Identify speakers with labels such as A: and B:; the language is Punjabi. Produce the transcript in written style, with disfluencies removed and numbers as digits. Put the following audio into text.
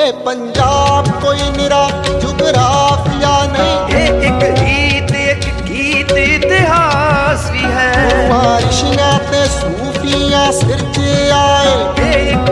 A: ਇਹ ਪੰਜਾਬ ਕੋਈ ਨਿਰਾ ਜੁਗਰਾਫੀਆ ਨਹੀਂ,
B: ਇਹ ਇੱਕ ਰੀਤ